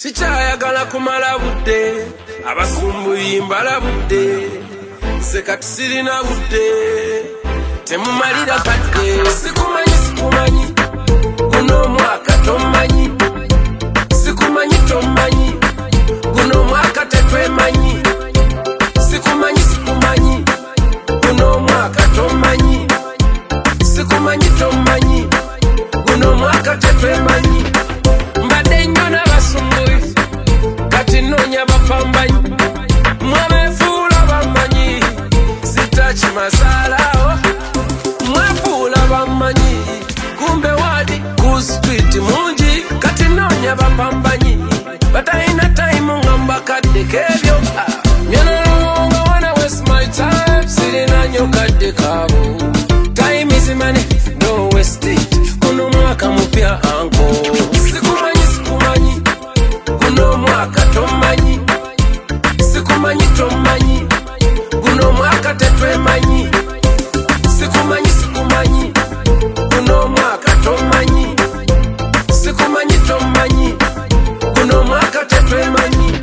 Sikyayagala kumala budde abasumbuyi mbalabudde sekati sirina budde temumalira kadde sikumanyi guno mwaka tomanyi sikumanyi guno mwaka tetwemanyi sikumanyi guno mwaka tomanyi sikumanyi guno mwaka tetwemanyi mbadde nnyo n'abasumbuyi kati noonya bapambanyi mwabeefuula bamanyi sitakimasalawo mwefuula bamanyi kumbe wadi ku street mungi kati noonya bapambanyi batalina time nga mbakadde kebyo nyonoonga wanna waste my time sirina nnyo kadde kaabo time is money don't waste it kuno mwaka mupya anko sikumanyi guno mwaka tomanyi sikumanyi guno mwaka tetwemanyi sikumanyi guno mwaka tomanyi sikumanyi guno mwaka tetwemanyi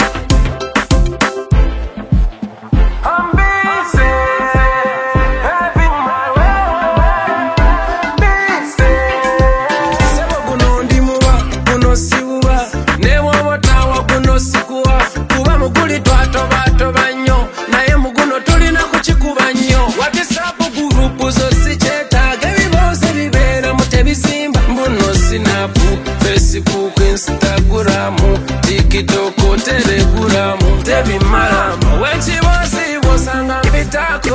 Facebook, Instagram, TikTok, Telegram, tebimala wenchi bosi bosanga bitako